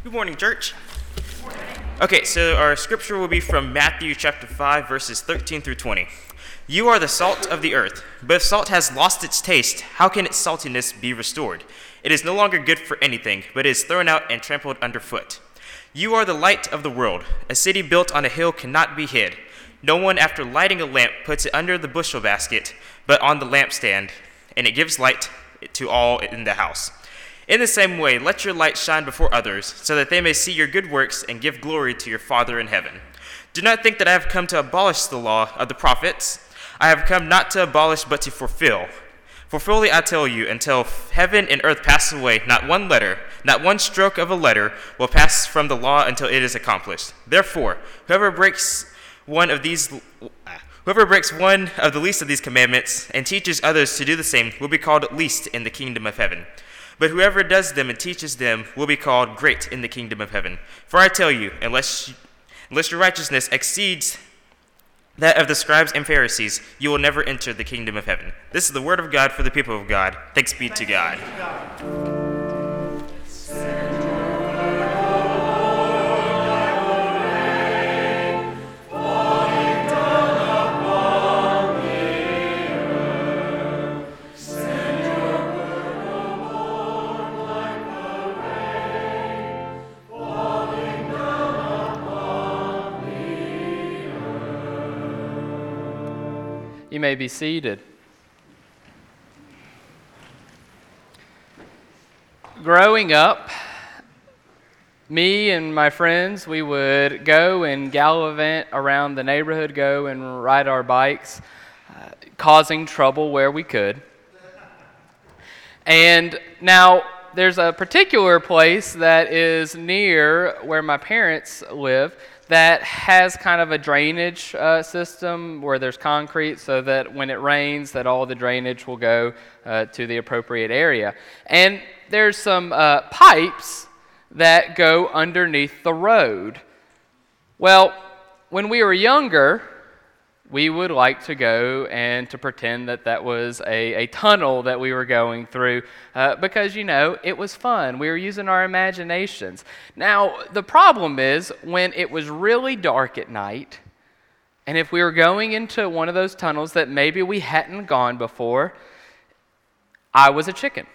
Good morning, church. Okay, so our scripture will be from Matthew chapter 5, verses 13 through 20. You are the salt of the earth, but if salt has lost its taste, how can its saltiness be restored? It is no longer good for anything, but is thrown out and trampled underfoot. You are the light of the world. A city built on a hill cannot be hid. No one, after lighting a lamp, puts it under the bushel basket, but on the lampstand, and it gives light to all in the house. In the same way, let your light shine before others, so that they may see your good works and give glory to your Father in heaven. Do not think that I have come to abolish the law of the prophets. I have come not to abolish, but to fulfill. For fully I tell you, until heaven and earth pass away, not one letter, not one stroke of a letter will pass from the law until it is accomplished. Therefore, whoever breaks one of the least of these commandments and teaches others to do the same will be called least in the kingdom of heaven. But whoever does them and teaches them will be called great in the kingdom of heaven. For I tell you, unless your righteousness exceeds that of the scribes and Pharisees, you will never enter the kingdom of heaven. This is the word of God for the people of God. Thanks be to God. You may be seated. Growing up, me and my friends, we would go and gallivant around the neighborhood, go and ride our bikes, causing trouble where we could. And now, there's a particular place that is near where my parents live that has kind of a drainage system where there's concrete so that when it rains that all the drainage will go to the appropriate area. And there's some pipes that go underneath the road. Well, when we were younger, we would like to go and to pretend that that was a tunnel that we were going through because, it was fun. We were using our imaginations. Now, the problem is when it was really dark at night, and if we were going into one of those tunnels that maybe we hadn't gone before, I was a chicken.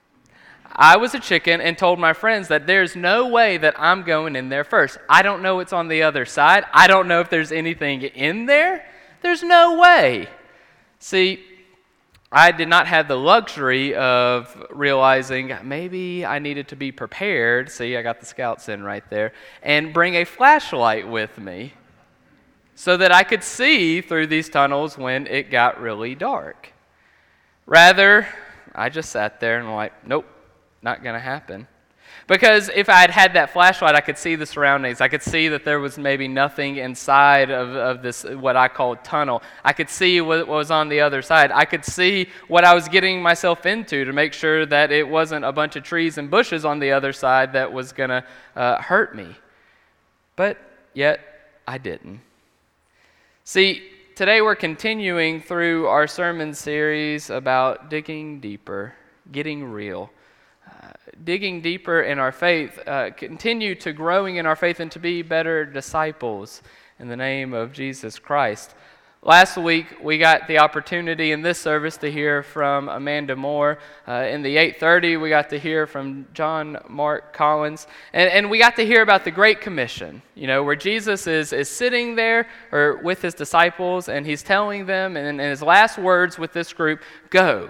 I was a chicken and told my friends that there's no way that I'm going in there first. I don't know what's on the other side. I don't know if there's anything in there. There's no way. See, I did not have the luxury of realizing maybe I needed to be prepared. See, I got the scouts in right there. And bring a flashlight with me so that I could see through these tunnels when it got really dark. Rather, I just sat there and like, nope, not going to happen. Because if I had that flashlight, I could see the surroundings. I could see that there was maybe nothing inside of this, what I call tunnel. I could see what was on the other side. I could see what I was getting myself into to make sure that it wasn't a bunch of trees and bushes on the other side that was going to hurt me. But yet, I didn't. See, today we're continuing through our sermon series about digging deeper, getting real. Digging deeper in our faith, continue to growing in our faith and to be better disciples in the name of Jesus Christ. Last week, we got the opportunity in this service to hear from Amanda Moore. In the 8:30, we got to hear from John Mark Collins. And we got to hear about the Great Commission, where Jesus is sitting there or with his disciples, and he's telling them, and in his last words with this group, go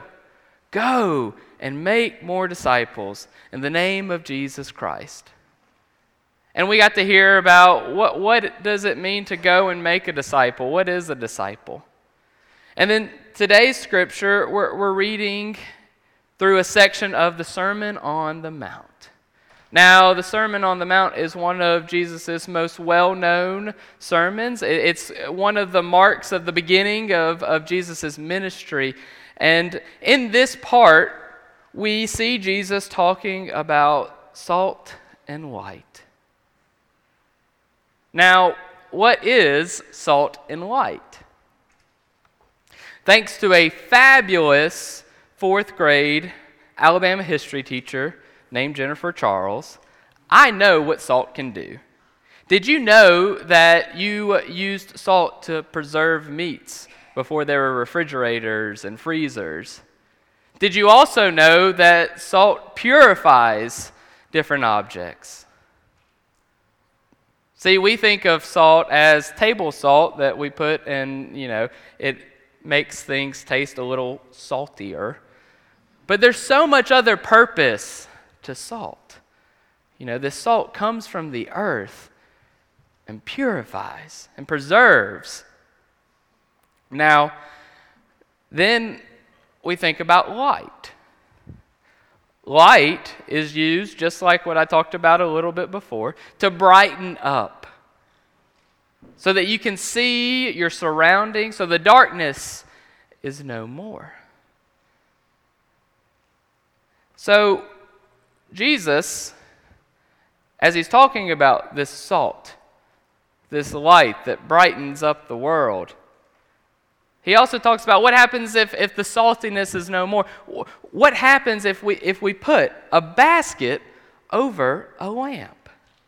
and make more disciples in the name of Jesus Christ. And we got to hear about what does it mean to go and make a disciple? What is a disciple? And then today's scripture, we're reading through a section of the Sermon on the Mount. Now, the Sermon on the Mount is one of Jesus' most well-known sermons. It's one of the marks of the beginning of Jesus' ministry. And in this part, we see Jesus talking about salt and light. Now, what is salt and light? Thanks to a fabulous 4th grade Alabama history teacher named Jennifer Charles, I know what salt can do. Did you know that you used salt to preserve meats before there were refrigerators and freezers? Did you also know that salt purifies different objects? See, we think of salt as table salt that we put in, it makes things taste a little saltier. But there's so much other purpose to salt. This salt comes from the earth and purifies and preserves. Now, then we think about light. Light is used, just like what I talked about a little bit before, to brighten up so that you can see your surroundings, so the darkness is no more. So, Jesus, as he's talking about this salt, this light that brightens up the world, he also talks about what happens if the saltiness is no more. What happens if we put a basket over a lamp?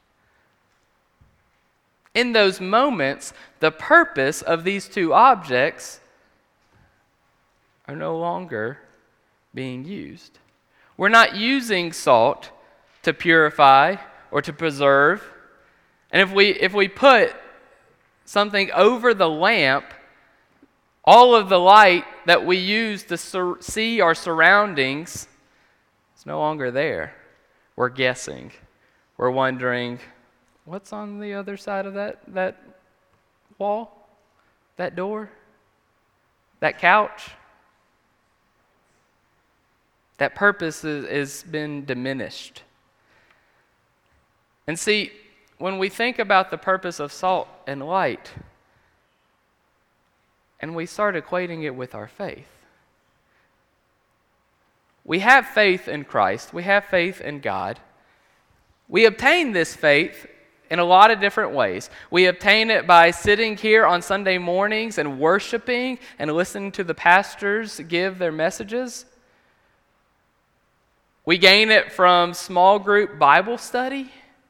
In those moments, the purpose of these two objects are no longer being used. We're not using salt to purify or to preserve. And if we put something over the lamp, all of the light that we use to see our surroundings is no longer there. We're guessing. We're wondering, what's on the other side of that wall? That door? That couch? That purpose has been diminished. And see, when we think about the purpose of salt and light, and we start equating it with our faith, we have faith in Christ, we have faith in God. We obtain this faith in a lot of different ways. We obtain it by sitting here on Sunday mornings and worshiping and listening to the pastors give their messages. We gain it from small group Bible study.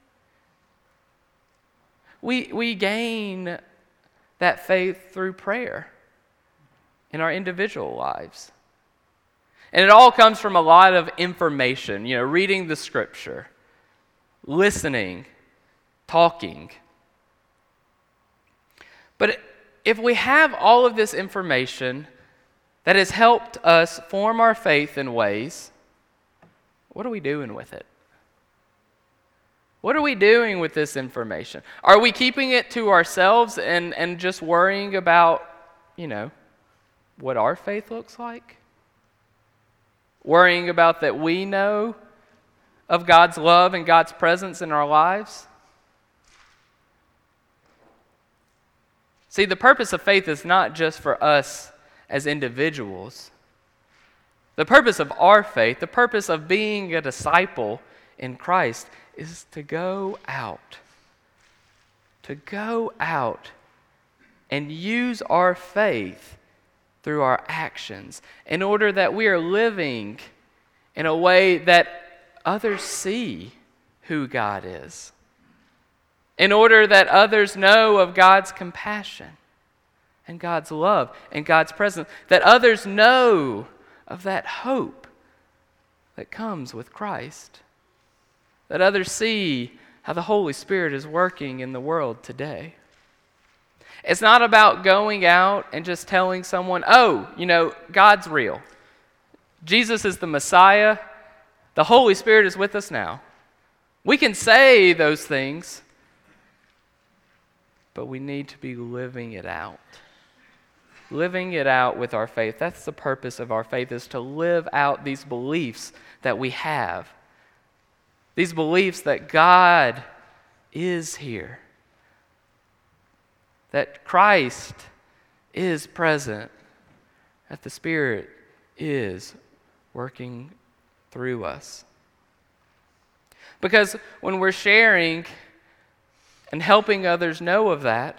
We gain that faith through prayer in our individual lives. And it all comes from a lot of information, reading the scripture, listening, talking. But if we have all of this information that has helped us form our faith in ways, what are we doing with it? What are we doing with this information? Are we keeping it to ourselves and just worrying about, what our faith looks like? Worrying about that we know of God's love and God's presence in our lives? See, the purpose of faith is not just for us as individuals. The purpose of our faith, the purpose of being a disciple in Christ, is to go out. To go out and use our faith through our actions in order that we are living in a way that others see who God is. In order that others know of God's compassion and God's love and God's presence. That others know of that hope that comes with Christ. That others see how the Holy Spirit is working in the world today. It's not about going out and just telling someone, God's real. Jesus is the Messiah. The Holy Spirit is with us now. We can say those things, but we need to be living it out. Living it out with our faith. That's the purpose of our faith, is to live out these beliefs that we have. These beliefs that God is here. That Christ is present. That the Spirit is working through us. Because when we're sharing and helping others know of that,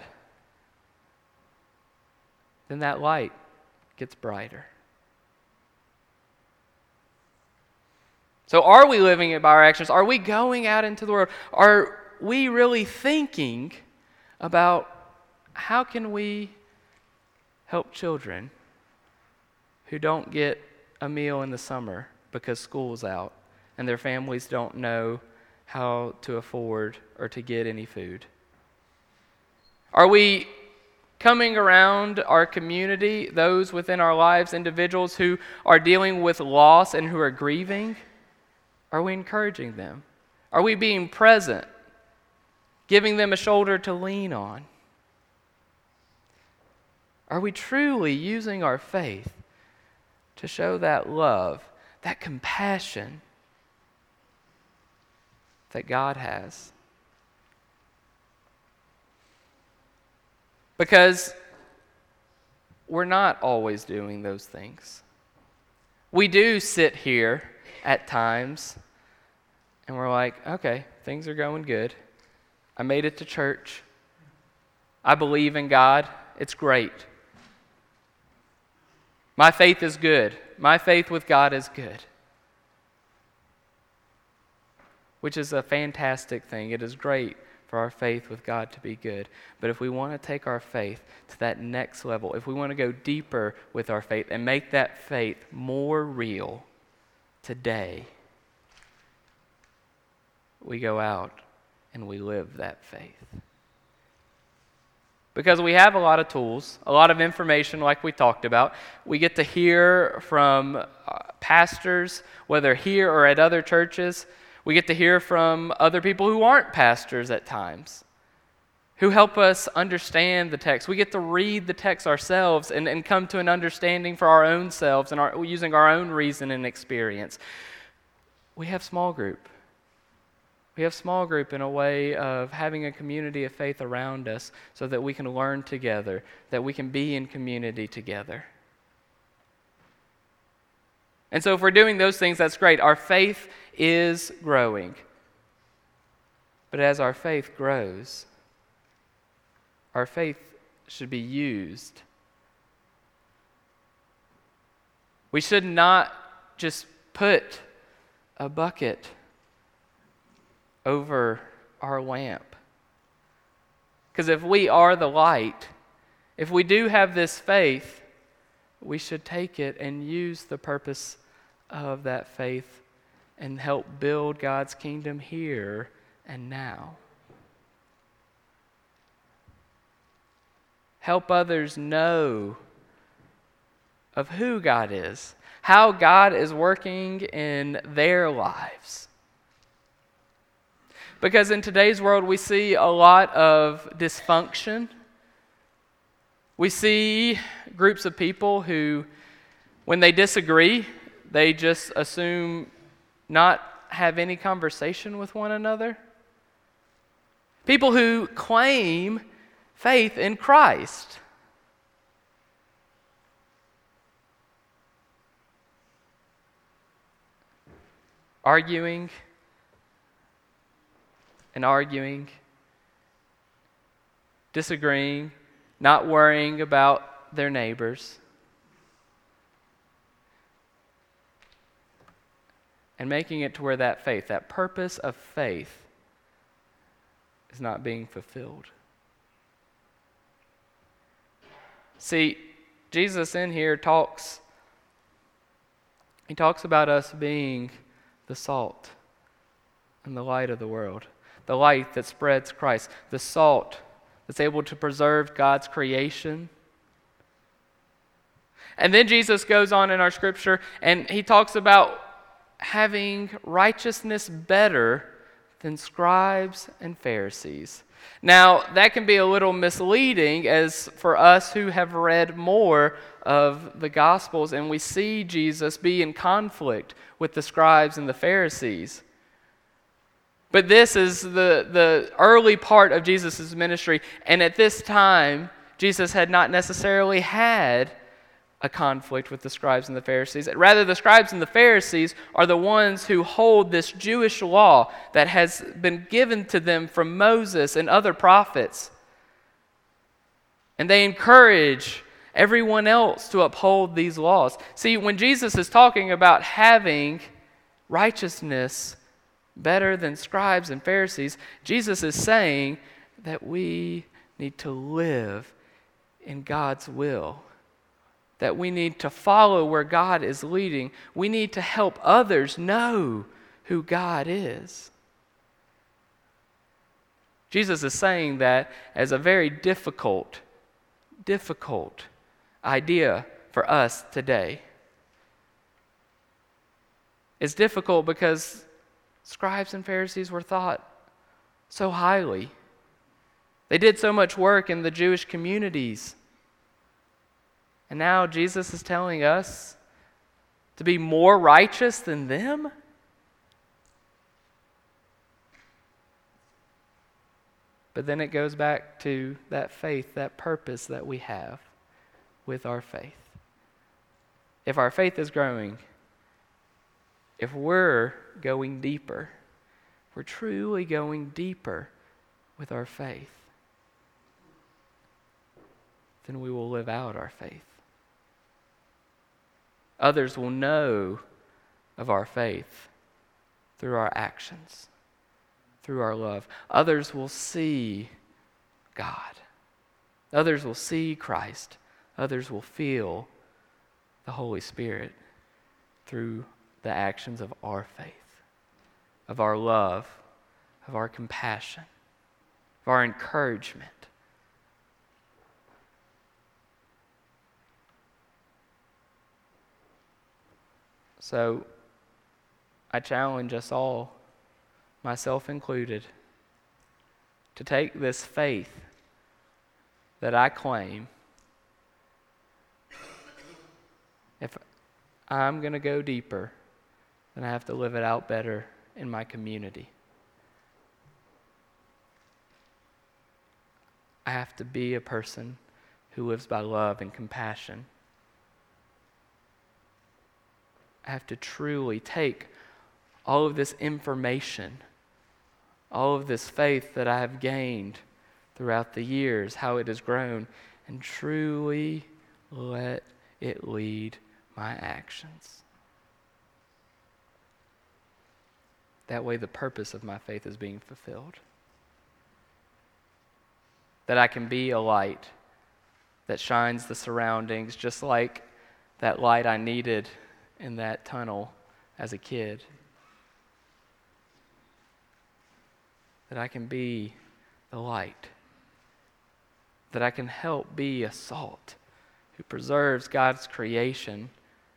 then that light gets brighter. So are we living it by our actions? Are we going out into the world? Are we really thinking about how can we help children who don't get a meal in the summer because school's out and their families don't know how to afford or to get any food? Are we coming around our community, those within our lives, individuals who are dealing with loss and who are grieving? Are we encouraging them? Are we being present, giving them a shoulder to lean on? Are we truly using our faith to show that love, that compassion that God has? Because we're not always doing those things. We do sit here at times and we're like, okay, things are going good. I made it to church. I believe in God. It's great. My faith is good. My faith with God is good. Which is a fantastic thing. It is great for our faith with God to be good. But if we want to take our faith to that next level, if we want to go deeper with our faith and make that faith more real today, we go out and we live that faith. Because we have a lot of tools, a lot of information like we talked about. We get to hear from pastors, whether here or at other churches. We get to hear from other people who aren't pastors at times, who help us understand the text. We get to read the text ourselves and come to an understanding for our own selves and using our own reason and experience. We have small group. We have small group in a way of having a community of faith around us so that we can learn together, that we can be in community together. And so if we're doing those things, that's great. Our faith is growing. But as our faith grows, our faith should be used. We should not just put a bucket over our lamp. Because if we are the light, if we do have this faith, we should take it and use the purpose of that faith and help build God's kingdom here and now. Help others know of who God is, how God is working in their lives. Because in today's world, we see a lot of dysfunction. We see groups of people who, when they disagree, they just assume not have any conversation with one another. People who claim faith in Christ. Arguing, disagreeing, not worrying about their neighbors, and making it to where that faith, that purpose of faith, is not being fulfilled. See, Jesus in here talks about us being the salt and the light of the world. The light that spreads Christ, the salt that's able to preserve God's creation. And then Jesus goes on in our scripture and he talks about having righteousness better than scribes and Pharisees. Now, that can be a little misleading as for us who have read more of the Gospels and we see Jesus be in conflict with the scribes and the Pharisees. But this is the early part of Jesus' ministry, and at this time, Jesus had not necessarily had a conflict with the scribes and the Pharisees. Rather, the scribes and the Pharisees are the ones who hold this Jewish law that has been given to them from Moses and other prophets. And they encourage everyone else to uphold these laws. See, when Jesus is talking about having righteousness better than scribes and Pharisees. Jesus is saying that we need to live in God's will, that we need to follow where God is leading. We need to help others know who God is. Jesus is saying that as a very difficult idea for us today. It's difficult because scribes and Pharisees were thought so highly. They did so much work in the Jewish communities. And now Jesus is telling us to be more righteous than them? But then it goes back to that faith, that purpose that we have with our faith. If our faith is growing, if we're going deeper, we're truly going deeper with our faith, then we will live out our faith. Others will know of our faith through our actions, through our love. Others will see God. Others will see Christ. Others will feel the Holy Spirit through the actions of our faith, of our love, of our compassion, of our encouragement. So, I challenge us all, myself included, to take this faith that I claim. If I'm going to go deeper, then I have to live it out better in my community. I have to be a person who lives by love and compassion. I have to truly take all of this information, all of this faith that I have gained throughout the years, how it has grown, and truly let it lead my actions. That way the purpose of my faith is being fulfilled. That I can be a light that shines the surroundings, just like that light I needed in that tunnel as a kid. That I can be the light. That I can help be a salt who preserves God's creation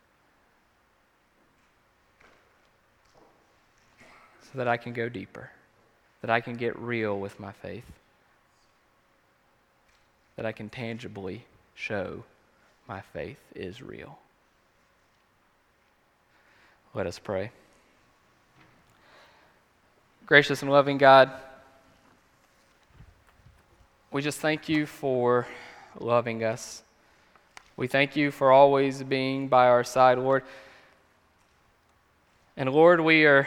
so that I can go deeper, that I can get real with my faith, that I can tangibly show my faith is real. Let us pray. Gracious and loving God, we just thank you for loving us. We thank you for always being by our side, Lord. And Lord, we are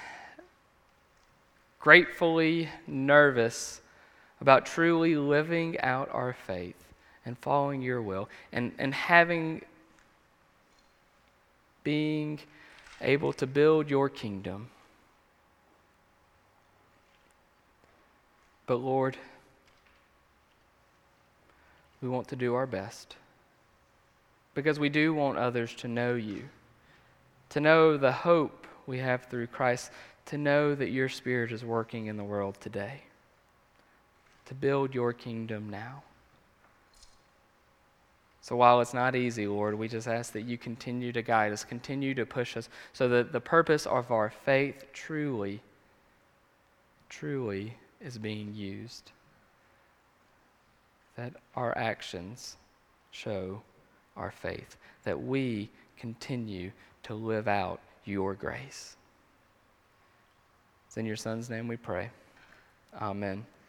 gratefully nervous about truly living out our faith and following your will and being able to build your kingdom. But Lord, we want to do our best because we do want others to know you, to know the hope we have through Christ, to know that your Spirit is working in the world today, to build your kingdom now. So while it's not easy, Lord, we just ask that you continue to guide us, continue to push us, so that the purpose of our faith truly is being used. That our actions show our faith, that we continue to live out your grace. It's in your Son's name we pray. Amen.